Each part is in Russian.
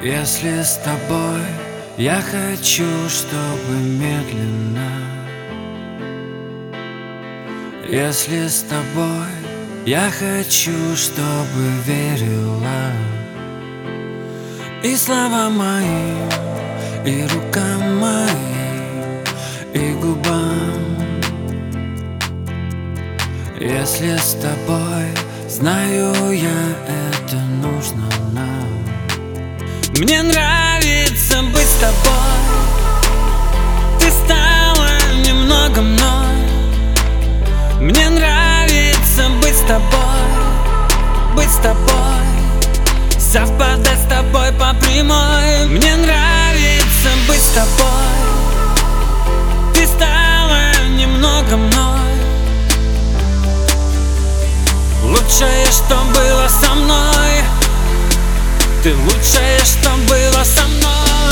Если с тобой я хочу, чтобы медленно. Если с тобой я хочу, чтобы верила. И слова мои, и рукам моим, и губам. Если с тобой, знаю я, это нужно нам. Мне нравится быть с тобой. Ты стала немного мной. Мне нравится быть с тобой, быть с тобой, совпадать с тобой по прямой. Мне нравится быть с тобой. Ты стала немного мной. Лучшее, что было со мной. Ты лучшее, что было со мной.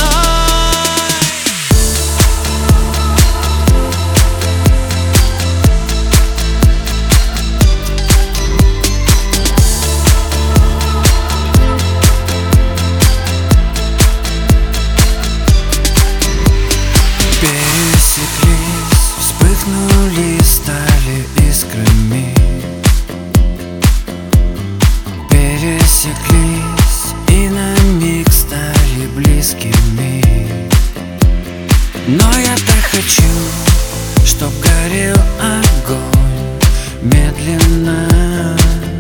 Пересеклись, вспыхнули, стали искрами. Пересеклись и на миг стали близкими. Но я так хочу, чтоб горел огонь медленно.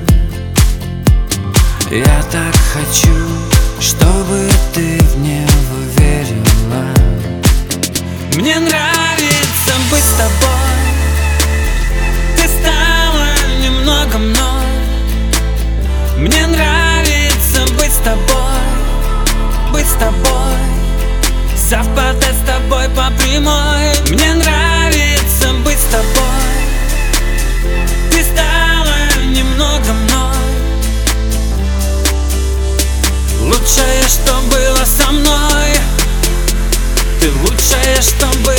Я так хочу, чтобы ты в небо верила. Мне нравится быть с тобой. Ты стала немного мной. Мне нравится быть с тобой, быть с тобой, совпадать с тобой по прямой. Мне нравится быть с тобой. Ты стала немного мной. Лучшее, что было со мной. Ты лучшее, что было.